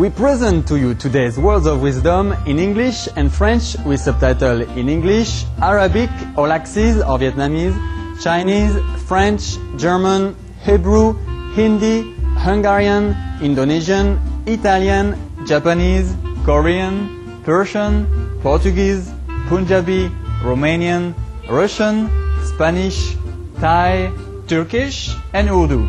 We present to you today's Words of Wisdom in English and French with subtitle in English, Arabic or Laxese or Vietnamese, Chinese, French, German, Hebrew, Hindi, Hungarian, Indonesian, Italian, Japanese, Korean, Persian, Portuguese, Punjabi, Romanian, Russian, Spanish, Thai, Turkish and Urdu.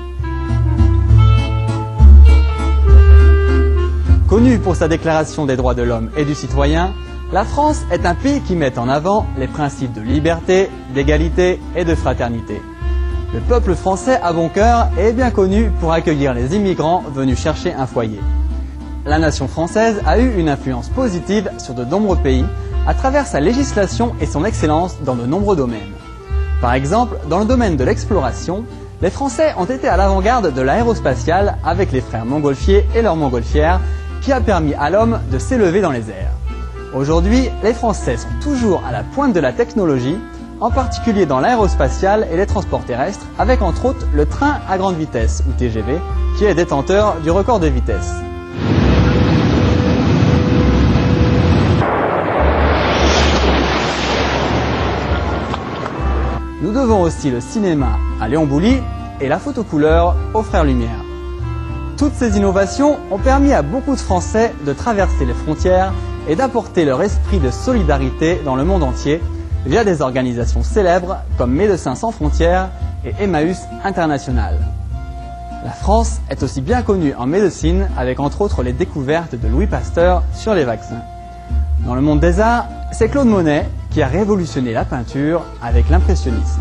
Connue pour sa déclaration des droits de l'homme et du citoyen, la France est un pays qui met en avant les principes de liberté, d'égalité et de fraternité. Le peuple français à bon cœur est bien connu pour accueillir les immigrants venus chercher un foyer. La nation française a eu une influence positive sur de nombreux pays à travers sa législation et son excellence dans de nombreux domaines. Par exemple, dans le domaine de l'exploration, les Français ont été à l'avant-garde de l'aérospatiale avec les frères Montgolfier et leurs montgolfières qui a permis à l'homme de s'élever dans les airs. Aujourd'hui, les Français sont toujours à la pointe de la technologie, en particulier dans l'aérospatiale et les transports terrestres, avec entre autres le train à grande vitesse, ou TGV, qui est détenteur du record de vitesse. Nous devons aussi le cinéma à Léon Bouly et la photocouleur aux frères Lumière. Toutes ces innovations ont permis à beaucoup de Français de traverser les frontières et d'apporter leur esprit de solidarité dans le monde entier via des organisations célèbres comme Médecins sans frontières et Emmaüs International. La France est aussi bien connue en médecine avec entre autres les découvertes de Louis Pasteur sur les vaccins. Dans le monde des arts, c'est Claude Monet qui a révolutionné la peinture avec l'impressionnisme.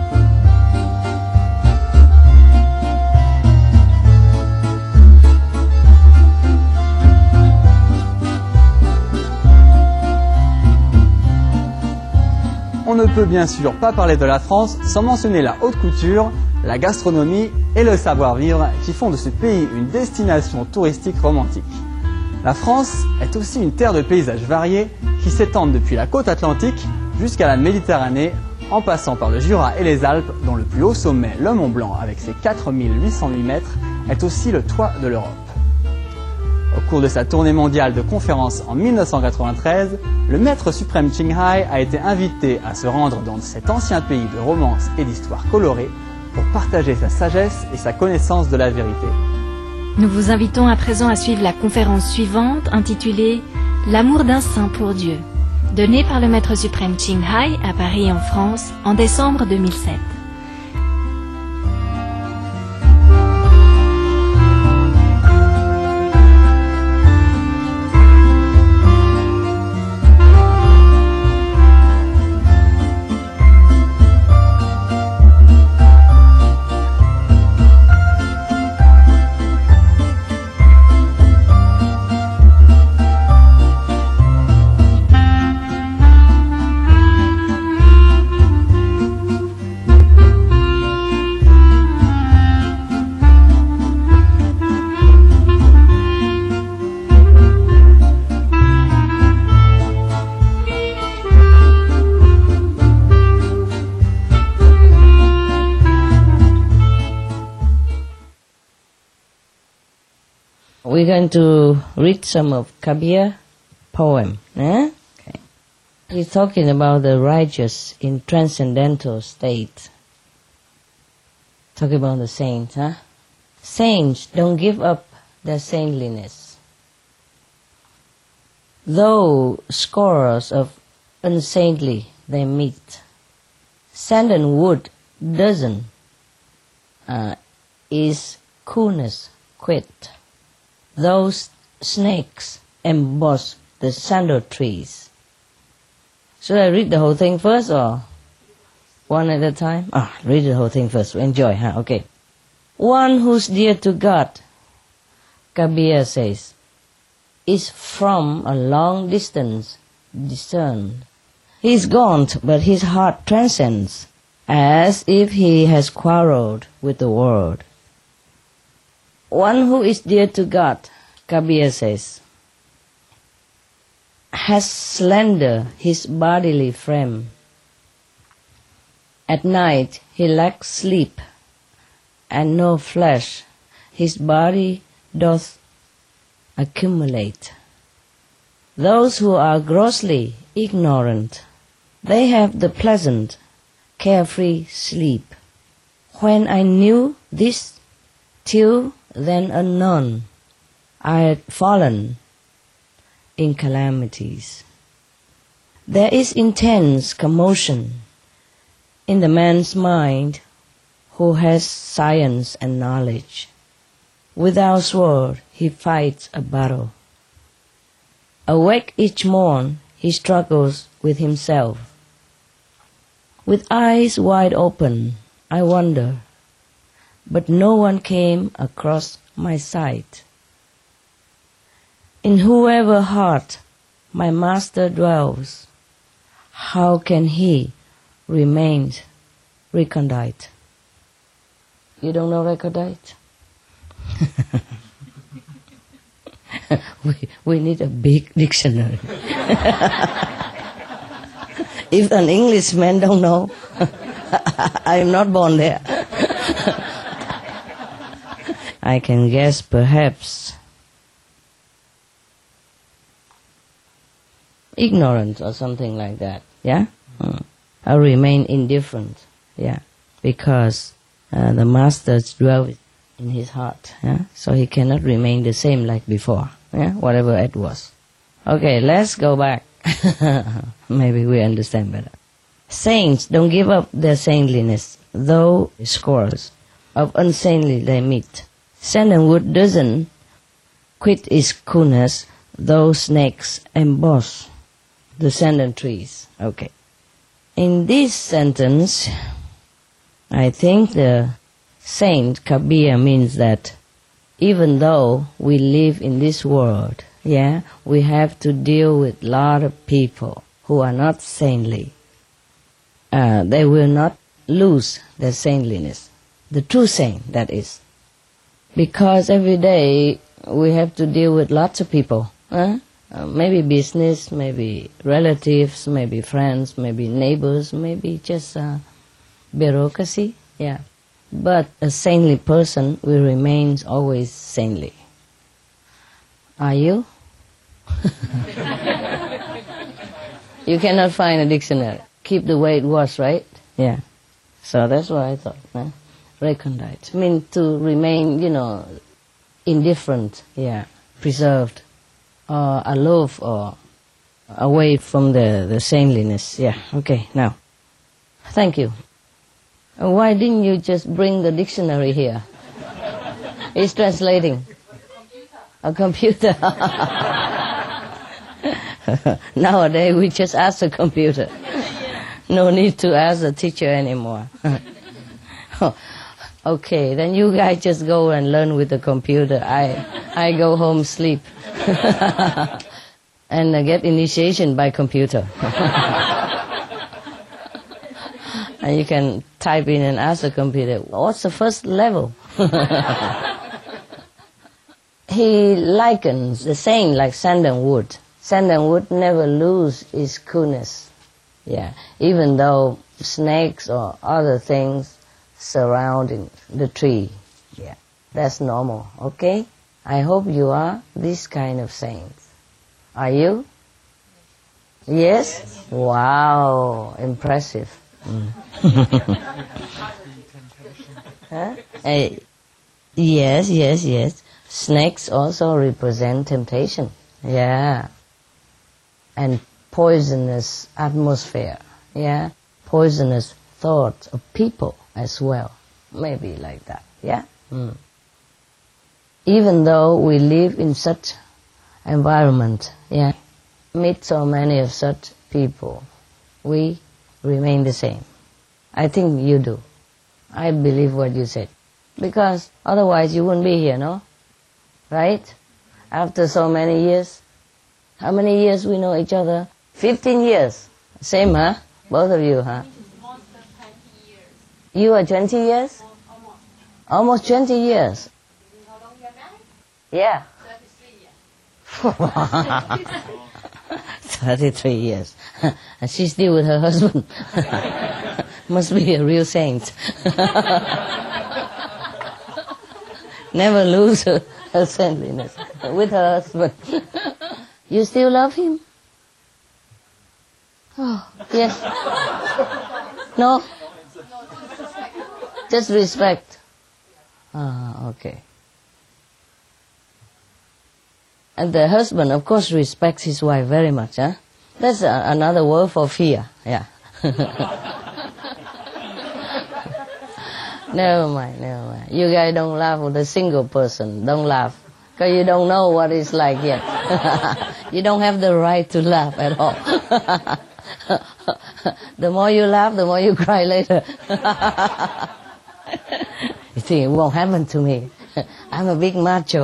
On ne peut bien sûr pas parler de la France sans mentionner la haute couture, la gastronomie et le savoir-vivre qui font de ce pays une destination touristique romantique. La France est aussi une terre de paysages variés qui s'étendent depuis la côte atlantique jusqu'à la Méditerranée en passant par le Jura et les Alpes dont le plus haut sommet, le Mont Blanc avec ses 4808 mètres, est aussi le toit de l'Europe. Au cours de sa tournée mondiale de conférences en 1993, le maître suprême Ching Hai a été invité à se rendre dans cet ancien pays de romance et d'histoire colorée pour partager sa sagesse et sa connaissance de la vérité. Nous vous invitons à présent à suivre la conférence suivante intitulée « L'amour d'un saint pour Dieu », donnée par le maître suprême Ching Hai à Paris en France en décembre 2007. We're going to read some of Kabir poem. Okay. He's talking about the righteous in transcendental state. Talking about the saints, huh? Saints don't give up their saintliness. Though scores of unsaintly they meet, sandalwood doesn't is coolness quit. Those snakes emboss the sandal trees. Should I read the whole thing first or one at a time? Read the whole thing first. Enjoy, huh? Okay. One who's dear to God, Kabir says, is from a long distance discerned. He is gaunt, but his heart transcends, as if he has quarreled with the world. One who is dear to God, Kabir says, has slender his bodily frame. At night he lacks sleep, and no flesh his body doth accumulate. Those who are grossly ignorant, they have the pleasant, carefree sleep. When I knew this, till then unknown, I had fallen in calamities. There is intense commotion in the man's mind who has science and knowledge. Without sword, he fights a battle. Awake each morn, he struggles with himself. With eyes wide open, I wonder, but no one came across my sight. In whoever heart my master dwells, how can he remain recondite? You don't know recondite? we need a big dictionary. If an Englishman don't know, I am not born there. I can guess perhaps ignorant or something like that, yeah? Or remain indifferent, yeah? Because the master dwells in his heart, yeah? So he cannot remain the same like before, yeah? Whatever it was. Okay, let's go back. Maybe we understand better. Saints don't give up their saintliness, though scores of unsaintly they meet. Sandalwood doesn't quit its coolness, though snakes emboss the sandal trees. Okay. In this sentence, I think the Saint Kabir means that even though we live in this world, yeah, we have to deal with a lot of people who are not saintly. They will not lose their saintliness. The true saint, that is. Because every day we have to deal with lots of people. Maybe business, maybe relatives, maybe friends, maybe neighbors, maybe just bureaucracy. Yeah. But a saintly person will remain always saintly. Are you? You cannot find a dictionary. Keep the way it was, right? Yeah. So that's what I thought. Recondite. Mean to remain, indifferent. Yeah. Preserved. Or aloof or away from the saintliness. Yeah. Okay. Now. Thank you. Why didn't you just bring the dictionary here? It's translating. A computer. Nowadays we just ask the computer. No need to ask the teacher anymore. Okay, then you guys just go and learn with the computer. I go home sleep. And get initiation by computer. And you can type in and ask the computer, what's the first level? He likens the saint like sandalwood. Sandalwood never lose its coolness. Yeah, even though snakes or other things surrounding the tree. Yeah, that's normal. Okay? I hope you are this kind of saints. Are you? Yes? Wow, impressive. Huh? Yes. Snakes also represent temptation. Yeah. And poisonous atmosphere. Yeah. Poisonous thoughts of people as well. Maybe like that. Yeah. Even though we live in such environment, yeah, meet so many of such people, we remain the same. I think you do. I believe what you said. Because otherwise you wouldn't be here, no? Right? After so many years. How many years we know each other? 15 years. Same, huh? Both of you, huh? You are 20 years? Almost 20 years. Yeah. 33 years. And she's still with her husband. Must be a real saint. Never lose her saintliness. with her husband. You still love him? Oh, yes. No? Just respect. Ah, okay. And the husband, of course, respects his wife very much, huh? That's another word for fear, yeah. Never mind. You guys don't laugh with a single person. Don't laugh. Because you don't know what it's like yet. You don't have the right to laugh at all. The more you laugh, the more you cry later. You think it won't happen to me. I'm a big macho.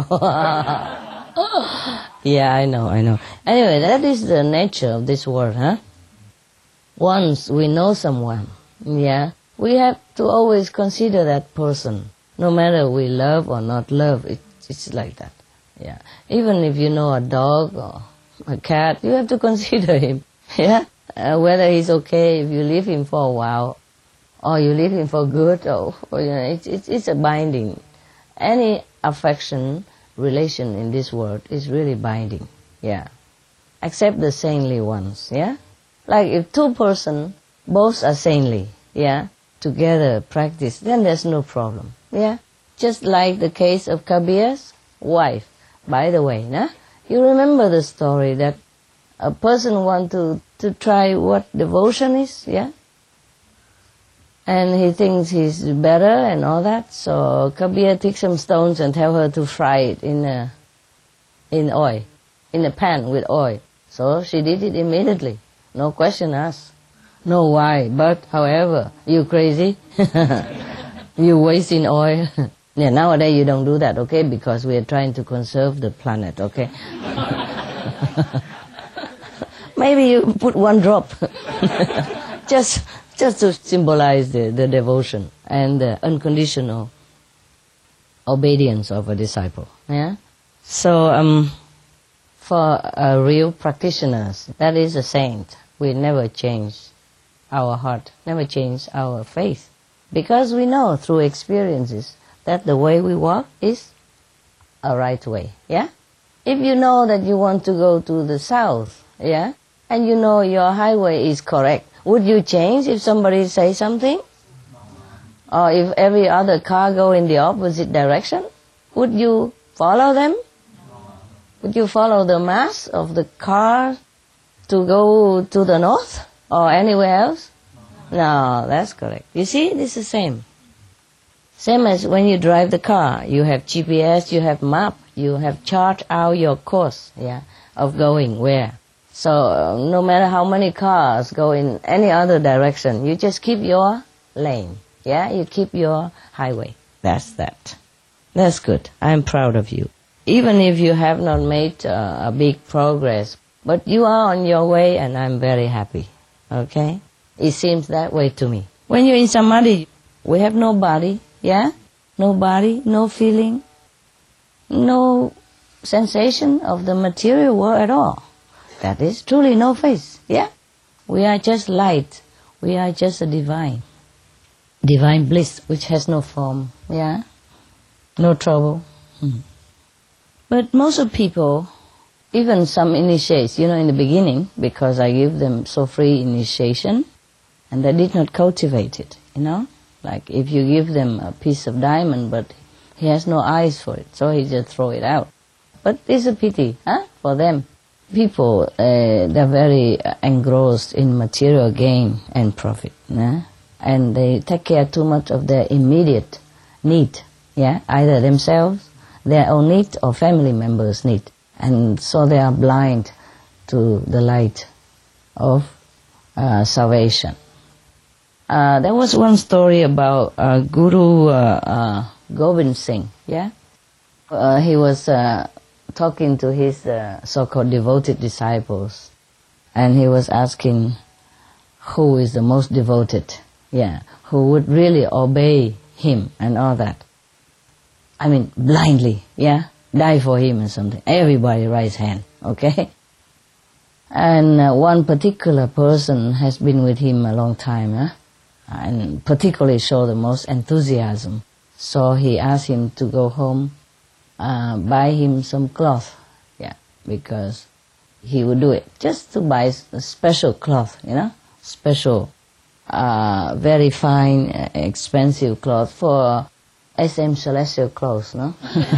Yeah, I know. Anyway, that is the nature of this world, huh? Once we know someone, yeah, we have to always consider that person. No matter we love or not love, it's like that. Yeah. Even if you know a dog or a cat, you have to consider him. Yeah. Whether he's okay if you leave him for a while, or you leave him for good, or you know, it's a binding. Any affection, relation in this world is really binding. Yeah. Except the saintly ones. Yeah. Like if two persons both are saintly, yeah, together practice, then there's no problem. Yeah. Just like the case of Kabir's wife. By the way, nah? You remember the story that a person wants to try what devotion is, yeah? And he thinks he's better and all that, so Kabir takes some stones and tell her to fry it in oil, in a pan with oil. So she did it immediately. No question asked. No why, but however, you crazy? You wasting oil. Yeah, nowadays you don't do that, okay? Because we are trying to conserve the planet, okay? Maybe you put one drop. just to symbolize the devotion and the unconditional obedience of a disciple. Yeah? So, for real practitioners, that is a saint. We never change our heart, never change our faith. Because we know through experiences that the way we walk is a right way. Yeah? If you know that you want to go to the south, yeah, and you know your highway is correct, would you change if somebody say something? Or if every other car go in the opposite direction? Would you follow them? Would you follow the mass of the car to go to the north or anywhere else? No, that's correct. You see, this is the same. Same as when you drive the car. You have GPS, you have map, you have charted out your course, yeah, of going where. So no matter how many cars go in any other direction, you just keep your lane, yeah, you keep your highway. That's that. That's good. I'm proud of you. Even if you have not made a big progress, but you are on your way and I'm very happy, okay? It seems that way to me. When you're in Samadhi, we have no body, yeah? No body, no feeling, no sensation of the material world at all. That is truly no face, yeah? We are just light. We are just a divine bliss which has no form, yeah? No trouble. But most of people, even some initiates, you know, in the beginning, because I give them so free initiation, and they did not cultivate it, you know? Like if you give them a piece of diamond, but he has no eyes for it, so he just throw it out. But it's a pity, huh, for them. People, they're very engrossed in material gain and profit, yeah? And they take care too much of their immediate need, yeah? Either themselves, their own need, or family members' need. And so they are blind to the light of salvation. There was one story about Guru Gobind Singh, yeah? He was talking to his so-called devoted disciples, and he was asking who is the most devoted, yeah, who would really obey him and all that. I mean, blindly, yeah, die for him or something. Everybody raise hand, okay? And one particular person has been with him a long time, huh? And particularly show the most enthusiasm. So he asked him to go home buy him some cloth, yeah, because he would do it just to buy a special cloth, special, very fine, expensive cloth for SM Celestial clothes, no?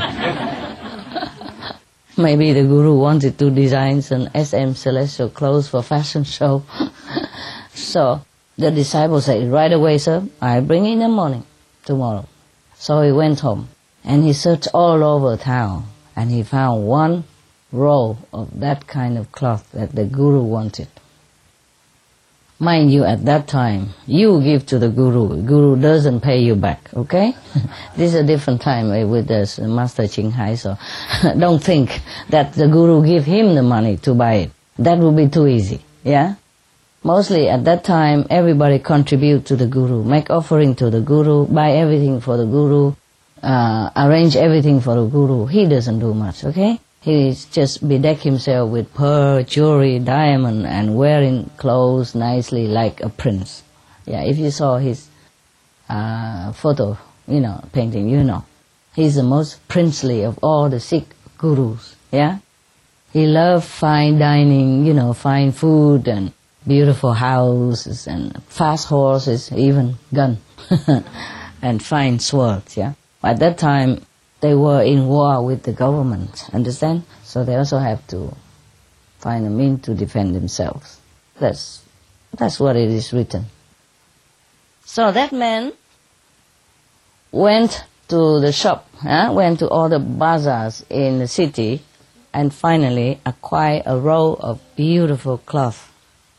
Maybe the Guru wanted to design some SM Celestial clothes for fashion show. So the disciple said, right away, sir, I bring in the morning, tomorrow. So he went home and he searched all over town and he found one roll of that kind of cloth that the Guru wanted. Mind you, at that time, you give to the Guru. Guru doesn't pay you back, okay? This is a different time with the Master Ching Hai, so don't think that the Guru give him the money to buy it. That would be too easy, yeah? Mostly at that time, everybody contribute to the Guru, make offering to the Guru, buy everything for the Guru, arrange everything for the Guru. He doesn't do much, okay? He just bedeck himself with pearl, jewelry, diamond, and wearing clothes nicely like a prince. Yeah, if you saw his photo, painting, he's the most princely of all the Sikh gurus. Yeah, he loved fine dining, fine food and beautiful houses and fast horses, even gun, and fine swords. Yeah, at that time, they were in war with the government, understand? So they also have to find a means to defend themselves. That's what it is written. So that man went to the shop, went to all the bazaars in the city, and finally acquired a roll of beautiful cloth,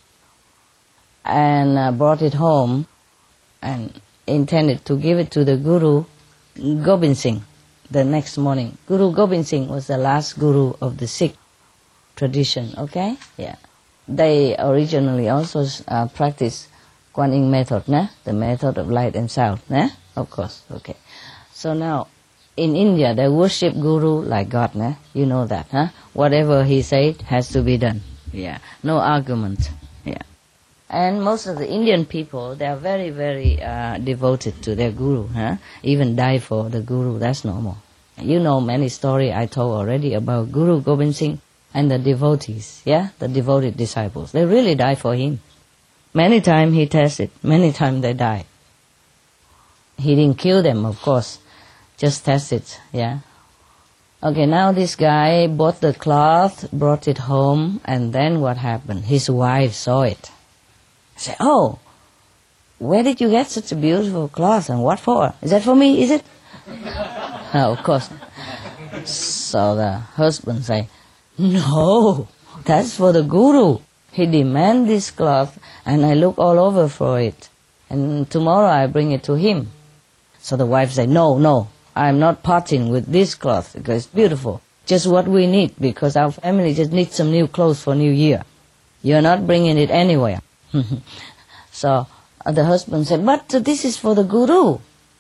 and brought it home, and intended to give it to the Guru Gobind Singh. The next morning. Guru Gobind Singh was the last guru of the Sikh tradition, okay? Yeah. They originally also practiced Kuan Yin method, the method of light and sound, of course, okay. So now, in India, they worship Guru like God, you know that, Whatever he said has to be done, yeah. No argument, yeah. And most of the Indian people, they are very, very devoted to their Guru, even die for the Guru, that's normal. You know many stories I told already about Guru Gobind Singh and the devotees, the devoted disciples. They really die for him. Many times he tested, many times they died. He didn't kill them, of course, just tested, Okay, now this guy bought the cloth, brought it home, and then what happened? His wife saw it. Say, oh, where did you get such a beautiful cloth and what for? Is that for me, is it? No, of course. So the husband say, no, that's for the Guru. He demands this cloth and I look all over for it. And tomorrow I bring it to him. So the wife say, no, I'm not parting with this cloth because it's beautiful. Just what we need because our family just needs some new clothes for New Year. You're not bringing it anywhere. So the husband said, but this is for the Guru.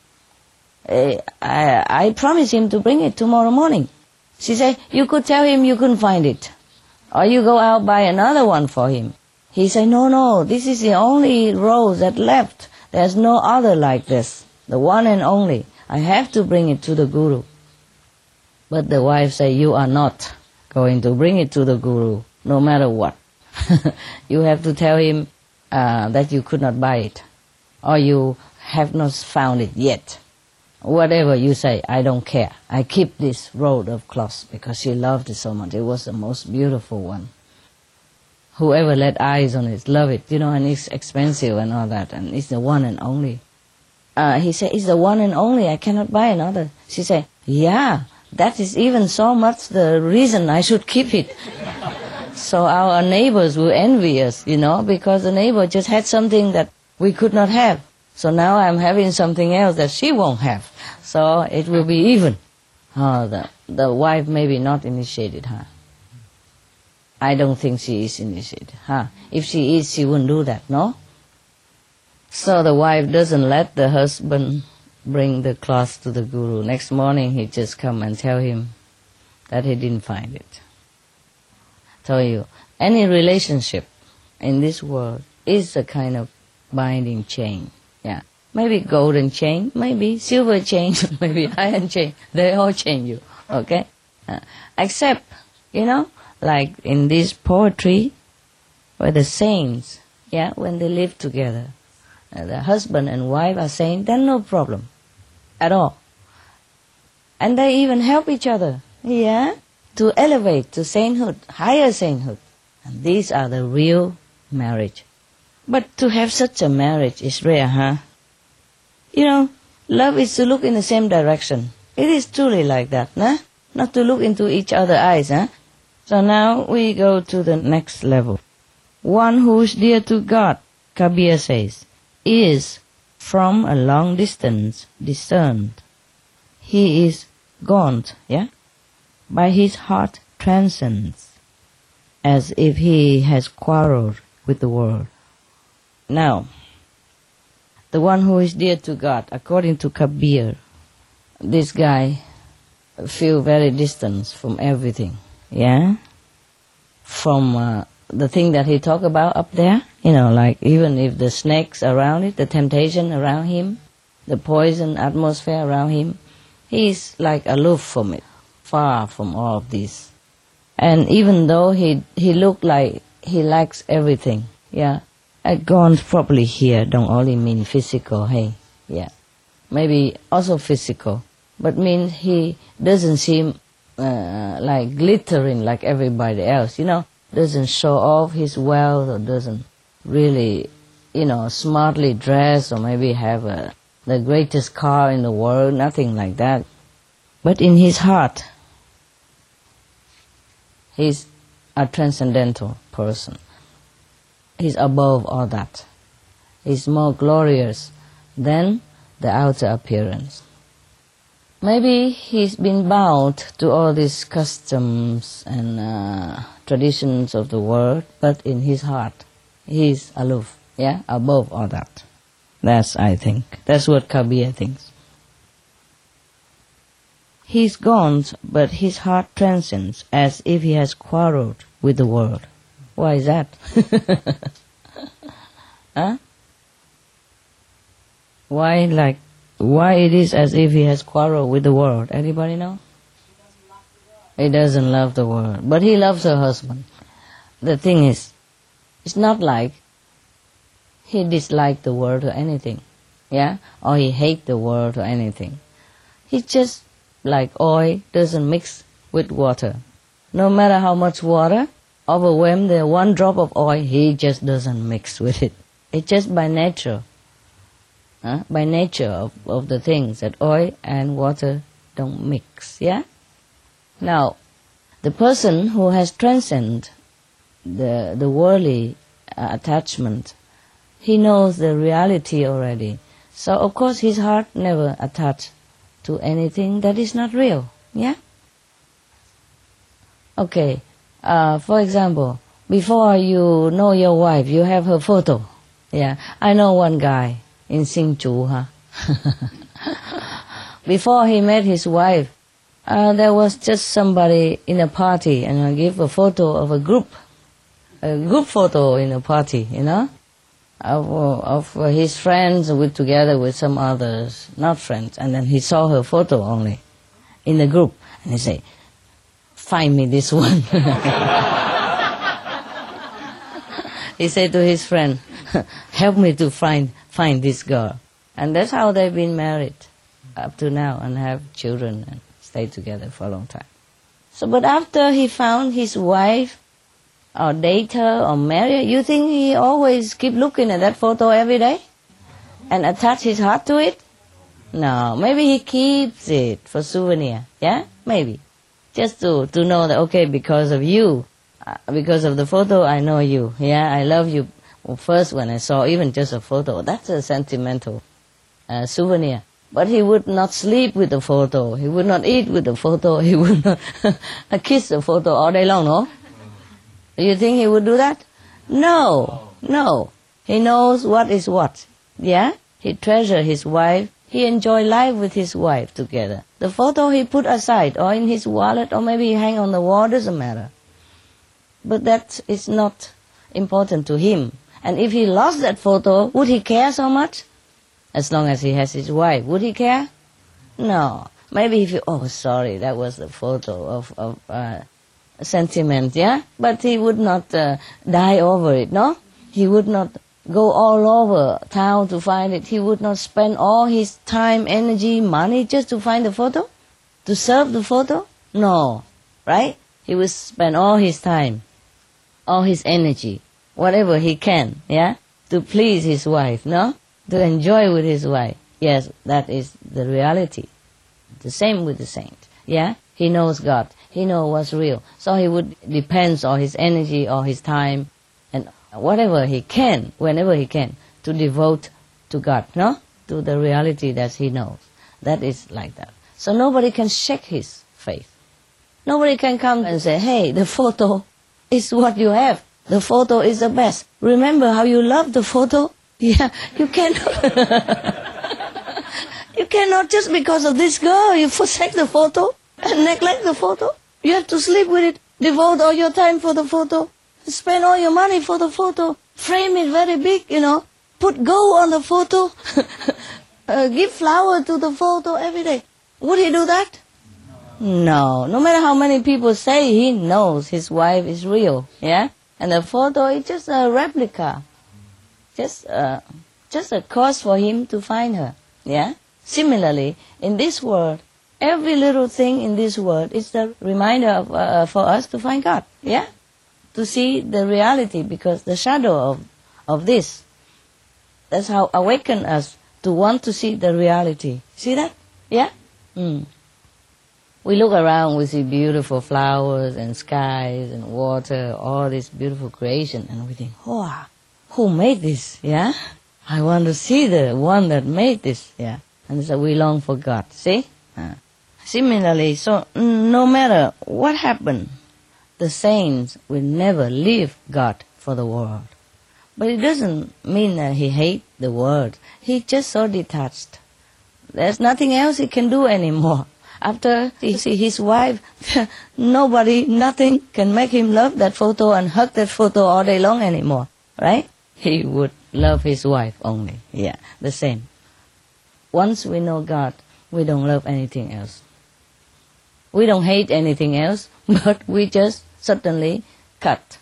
I promised him to bring it tomorrow morning. She said, you could tell him you couldn't find it. Or you go out buy another one for him. He said, no, this is the only rose that left. There's no other like this. The one and only. I have to bring it to the Guru. But the wife said, you are not going to bring it to the Guru, no matter what. You have to tell him that you could not buy it, or you have not found it yet. Whatever you say, I don't care. I keep this roll of cloth because she loved it so much. It was the most beautiful one. Whoever laid eyes on it, love it, and it's expensive and all that, and it's the one and only. He said, it's the one and only, I cannot buy another. She said, yeah, that is even so much the reason I should keep it. So our neighbors will envy us, because the neighbor just had something that we could not have. So now I'm having something else that she won't have. So it will be even. Oh, the wife maybe not initiated, I don't think she is initiated, If she is, she wouldn't do that, no? So the wife doesn't let the husband bring the cloth to the Guru. Next morning he just come and tell him that he didn't find it. Tell you, any relationship in this world is a kind of binding chain. Yeah, Maybe golden chain, maybe silver chain, maybe iron chain. They all chain you, okay? Except, like in this poetry, where the saints, when they live together, the husband and wife are saying, then no problem at all. And they even help each other, to elevate to sainthood, higher sainthood. And these are the real marriage. But to have such a marriage is rare, huh? Love is to look in the same direction. It is truly like that, nah? Not to look into each other's eyes, huh? So now we go to the next level. One who is dear to God, Kabir says, is from a long distance discerned. He is gaunt, by his heart transcends, as if he has quarreled with the world. Now, the one who is dear to God, according to Kabir, this guy feel very distant from everything, from the thing that he talked about up there, like even if the snakes around it, the temptation around him, the poison atmosphere around him, he's like aloof from it, far from all of this. And even though he looked like he lacks everything, gone properly here don't only mean physical, maybe also physical, but means he doesn't seem like glittering like everybody else, doesn't show off his wealth or doesn't really, smartly dress or maybe have the greatest car in the world, nothing like that. But in his heart, he's a transcendental person. He's above all that. He's more glorious than the outer appearance. Maybe he's been bound to all these customs and traditions of the world, but in his heart, he's aloof, above all that. I think. That's what Kabir thinks. He's gone, but his heart transcends, as if he has quarreled with the world. Why is that? Huh? Why it is as if he has quarreled with the world? Anybody know? He doesn't love the world, but he loves her husband. The thing is, it's not like he dislikes the world or anything, or he hates the world or anything. He just, like oil, doesn't mix with water. No matter how much water overwhelm the one drop of oil, he just doesn't mix with it. It's just by nature. By nature of the things that oil and water don't mix, Now, the person who has transcended the worldly attachment, he knows the reality already. So, of course, his heart never attached to anything that is not real, Okay, for example, before you know your wife, you have her photo, I know one guy in Hsinchu, Before he met his wife, there was just somebody in a party, and I give a photo of a group photo in a party, of his friends together with some others, not friends, and then he saw her photo only in the group, and he said, "Find me this one." He said to his friend, "Help me to find this girl." And that's how they've been married up to now and have children and stay together for a long time. So, but after he found his wife, or date her, or marry her, you think he always keep looking at that photo every day? And attach his heart to it? No, maybe he keeps it for souvenir, maybe. Just to know that, okay, because of you, because of the photo, I know you, I love you. Well, first when I saw even just a photo, that's a sentimental souvenir. But he would not sleep with the photo, he would not eat with the photo, he would not kiss the photo all day long, no? You think he would do that? No. He knows what is what, He treasures his wife, he enjoy life with his wife together. The photo he put aside, or in his wallet, or maybe he hang on the wall, doesn't matter. But that is not important to him. And if he lost that photo, would he care so much? as long as he has his wife. Would he care? No. Maybe if you, oh, sorry, that was the photo of sentiment, yeah? But he would not die over it, no? He would not go all over town to find it. He would not spend all his time, energy, money just to find the photo? To serve the photo? No, right? He would spend all his time, all his energy, whatever he can, yeah? To please his wife, no? To enjoy with his wife. Yes, that is the reality. The same with the saint, yeah? He knows God. He knows what's real. So he would depend on his energy or his time and whatever he can, whenever he can, to devote to God, no? To the reality that he knows. That is like that. So nobody can shake his faith. Nobody can come and say, hey, the photo is what you have. The photo is the best. Remember how you love the photo? Yeah, you cannot. You cannot just because of this girl, you forsake the photo and neglect the photo. You have to sleep with it, devote all your time for the photo, spend all your money for the photo, frame it very big, put gold on the photo, give flower to the photo every day. Would he do that? No. No matter how many people say he knows his wife is real, yeah? And the photo is just a replica. Just a cause for him to find her, yeah? Similarly, in this world, every little thing in this world is the reminder for us to find God, yeah? To see the reality, because the shadow of this, that's how awaken us to want to see the reality. See that? Yeah? We look around, we see beautiful flowers and skies and water, all this beautiful creation, and we think, wow, who made this, yeah? I want to see the one that made this, yeah? And so we long for God, see? Similarly, so no matter what happened, the saints will never leave God for the world. But it doesn't mean that he hates the world. He's just so detached. There's nothing else he can do anymore. After he sees his wife, nobody, nothing can make him love that photo and hug that photo all day long anymore, right? He would love his wife only, yeah, the same. Once we know God, we don't love anything else. We don't hate anything else, but we just suddenly cut.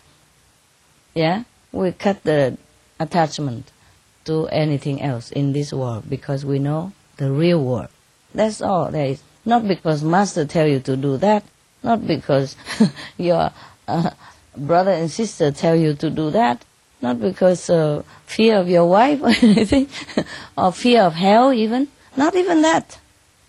Yeah? We cut the attachment to anything else in this world because we know the real world. That's all there is. Not because Master tell you to do that, not because your brother and sister tell you to do that, not because fear of your wife or anything, or fear of hell even, not even that.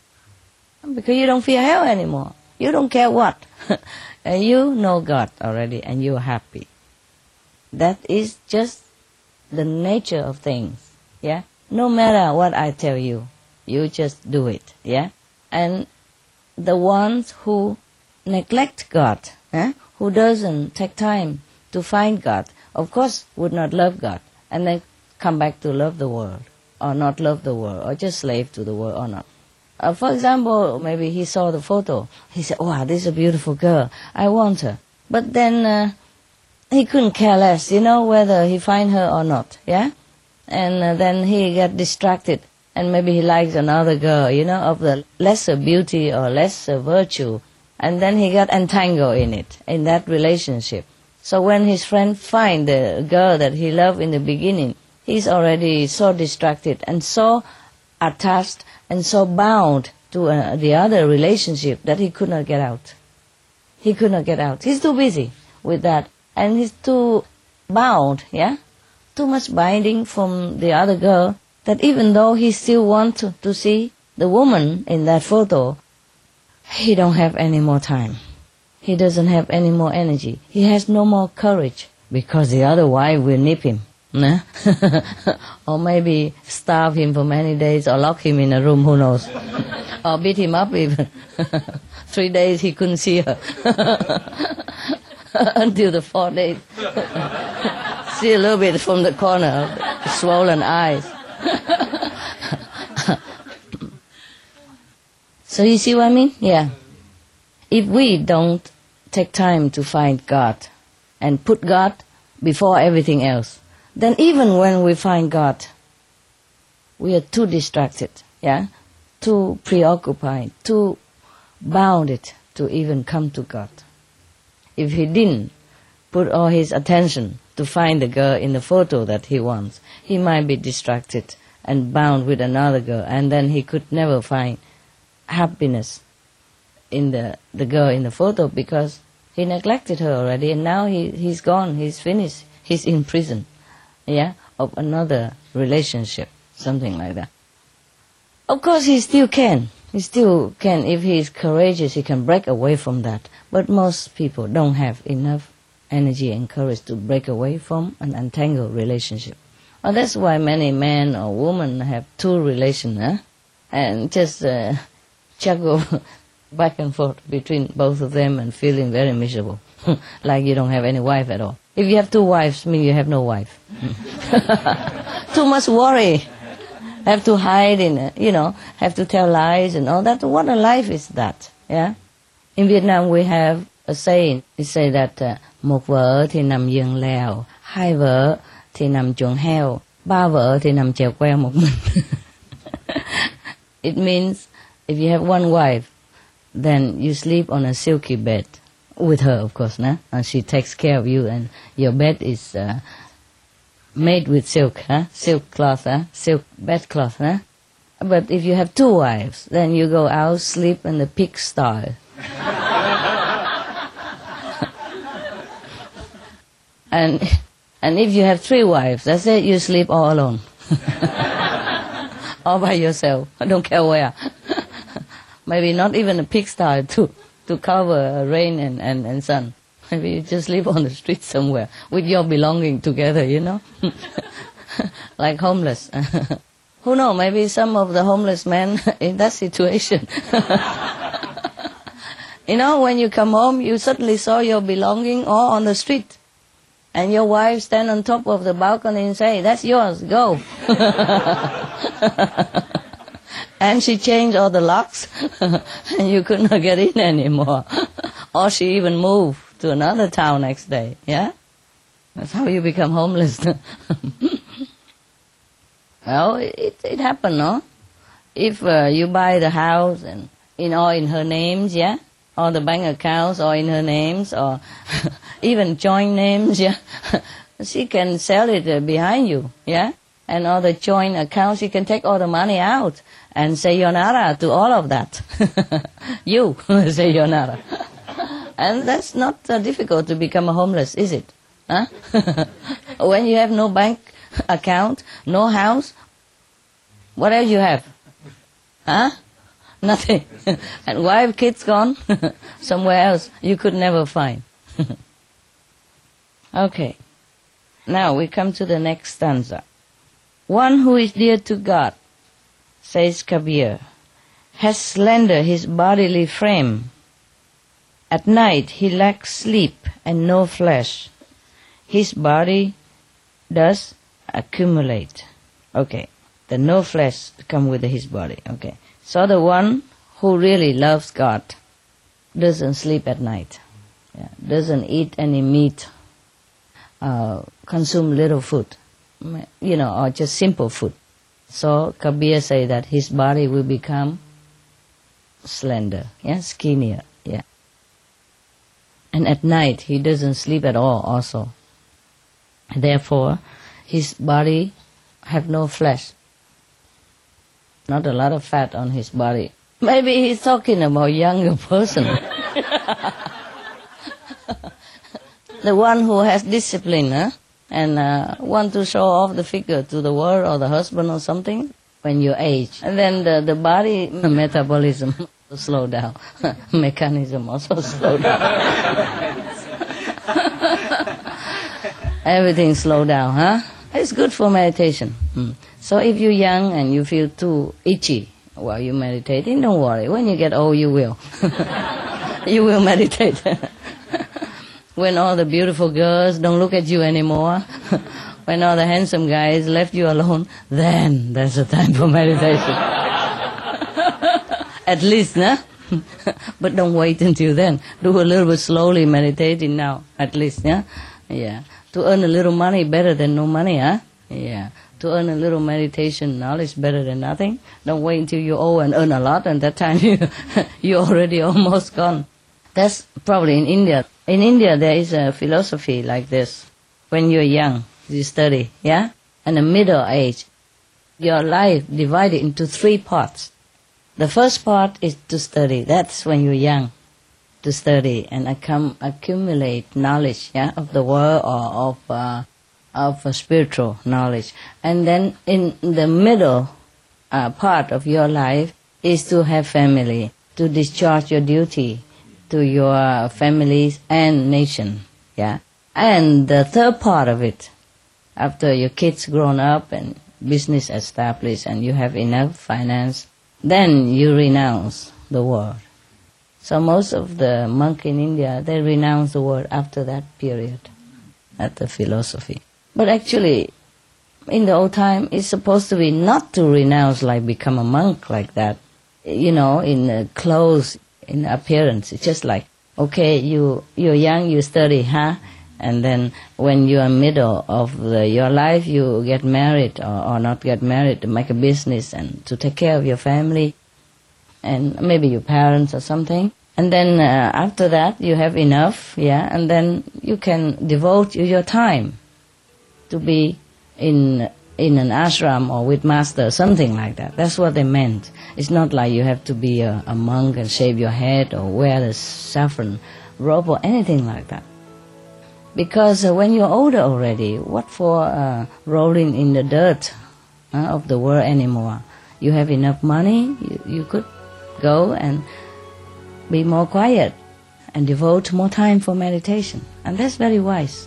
Because you don't fear hell anymore. You don't care what. And you know God already and you're happy. That is just the nature of things. Yeah? No matter what I tell you, you just do it. Yeah? And the ones who neglect God, who doesn't take time to find God, of course would not love God. And then come back to love the world, or not love the world, or just slave to the world or not. For example, maybe he saw the photo. He said, wow, this is a beautiful girl. I want her. But then he couldn't care less, whether he find her or not, yeah? And then he got distracted. And maybe he likes another girl, of the lesser beauty or lesser virtue. And then he got entangled in it, in that relationship. So when his friend find the girl that he loved in the beginning, he's already so distracted and so attached and so bound to the other relationship that he could not get out. He could not get out. He's too busy with that. And he's too bound, yeah? Too much binding from the other girl that even though he still wants to see the woman in that photo, he don't have any more time. He doesn't have any more energy. He has no more courage because the other wife will nip him. Nah? Or maybe starve him for many days or lock him in a room, who knows. Or beat him up even. 3 days he couldn't see her. Until the 4th day. See a little bit from the corner, swollen eyes. So you see what I mean? Yeah. If we don't take time to find God and put God before everything else, then even when we find God, we are too distracted, yeah, too preoccupied, too bounded to even come to God. If he didn't put all his attention to find the girl in the photo that he wants, he might be distracted and bound with another girl, and then he could never find happiness in the girl in the photo because he neglected her already, and now he's gone, he's finished, he's in prison, yeah, of another relationship, something like that. Of course he still can, if he is courageous, he can break away from that, but most people don't have enough energy and courage to break away from an entangled relationship. Well, that's why many men or women have two relations, and just juggle back and forth between both of them and feeling very miserable, like you don't have any wife at all. If you have two wives, mean you have no wife. Too much worry. Have to hide have to tell lies and all that. What a life is that, yeah? In Vietnam we have a saying, it say that một vợ thì nằm giường lèo, hai vợ thì nằm chuồng heo, ba vợ thì nằm chèo queo một mình. It means if you have one wife, then you sleep on a silky bed with her, of course, and she takes care of you, and your bed is made with silk, silk cloth, silk bed cloth. But if you have two wives, then you go out, sleep in the pigsty. And if you have three wives, that's it, you sleep all alone. All by yourself, I don't care where. Maybe not even a pigsty to cover rain and sun. Maybe you just live on the street somewhere with your belonging together, like homeless. Who knows, maybe some of the homeless men in that situation. When you come home, you suddenly saw your belonging all on the street. And your wife stand on top of the balcony and say, that's yours, go. And she changed all the locks, and you could not get in anymore. Or she even moved to another town next day, yeah? That's how you become homeless. Well, it happened, no? If you buy the house and all in her names, yeah? Or the bank accounts all in her names, or even joint names, yeah? She can sell it behind you, yeah? And all the joint accounts, she can take all the money out and say sayonara to all of that. You say sayonara. And that's not difficult to become a homeless, is it? Huh? When you have no bank account, no house, what else you have? Huh? Nothing. And wife, kids gone somewhere else you could never find. Okay. Now we come to the next stanza. One who is dear to God, says Kabir, has slender his bodily frame. At night he lacks sleep and no flesh. His body does accumulate. Okay. The no flesh come with his body. Okay. So the one who really loves God doesn't sleep at night. Yeah. Doesn't eat any meat. Consume little food. Or just simple food. So Kabir say that his body will become slender, skinnier, And at night he doesn't sleep at all also. Therefore, his body have no flesh. Not a lot of fat on his body. Maybe he's talking about a younger person. The one who has discipline, and want to show off the figure to the world or the husband or something when you age. And then the body metabolism slow down. Mechanism also slow down. Everything slow down, It's good for meditation. So if you're young and you feel too itchy while you're meditating, don't worry. When you get old, you will. You will meditate. When all the beautiful girls don't look at you anymore, when all the handsome guys left you alone, then there's a time for meditation. At least, But don't wait until then. Do a little bit slowly meditating now, at least, yeah? To earn a little money better than no money, Yeah. to earn a little meditation knowledge better than nothing. Don't wait until you're old and earn a lot, and that time you're already almost gone. That's probably in India. In India, there is a philosophy like this. When you're young, you study, yeah? And the middle age, your life divided into 3 parts. The first part is to study. That's when you're young, to study and accumulate knowledge, yeah, of the world or of spiritual knowledge. And then in the middle part of your life is to have family, to discharge your duty to your families and nation, yeah. And the third part of it, after your kids grown up and business established and you have enough finance, then you renounce the world. So most of the monks in India, they renounce the world after that period, at the philosophy. But actually, in the old time, it's supposed to be not to renounce, like become a monk like that. You know, in clothes, in appearance. It's just like, okay, you're young, you study, huh? And then when you are middle of your life, you get married or not get married, to make a business and to take care of your family and maybe your parents or something. And then after that, you have enough, yeah, and then you can devote your time to be in an ashram or with master, something like that. That's what they meant. It's not like you have to be a monk and shave your head or wear the saffron robe or anything like that. Because when you're older already, what for rolling in the dirt of the world anymore? You have enough money, you could go and be more quiet and devote more time for meditation. And that's very wise.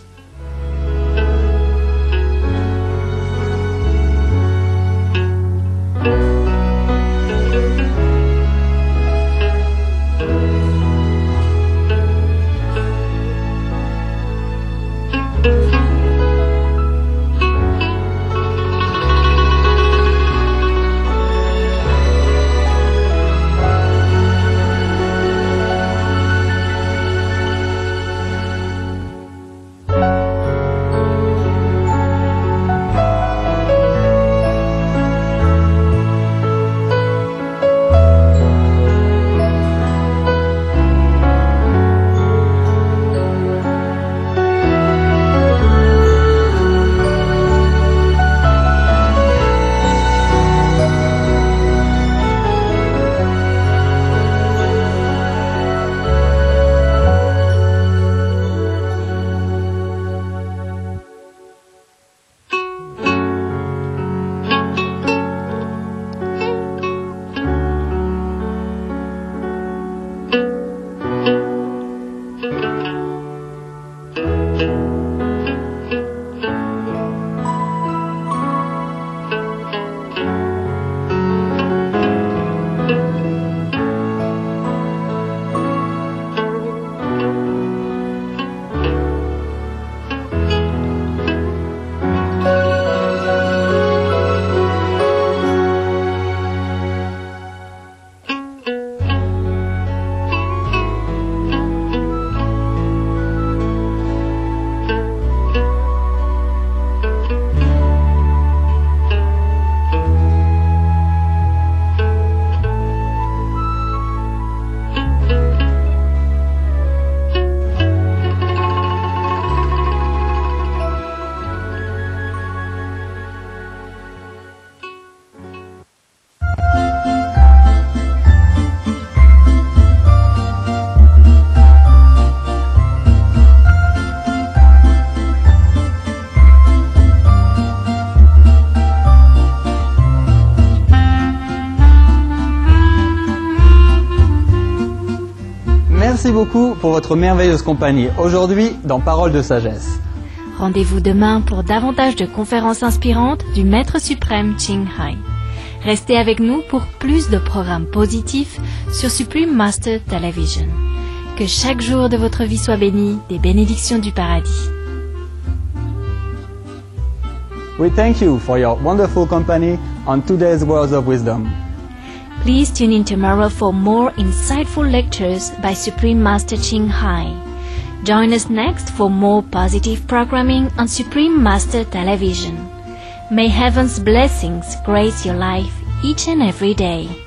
Merci beaucoup pour votre merveilleuse compagnie aujourd'hui dans Paroles de Sagesse. Rendez-vous demain pour davantage de conférences inspirantes du Maître suprême Ching Hai. Restez avec nous pour plus de programmes positifs sur Supreme Master Television. Que chaque jour de votre vie soit béni des bénédictions du paradis. We thank you for your wonderful company on today's Words of Wisdom. Please tune in tomorrow for more insightful lectures by Supreme Master Ching Hai. Join us next for more positive programming on Supreme Master Television. May heaven's blessings grace your life each and every day.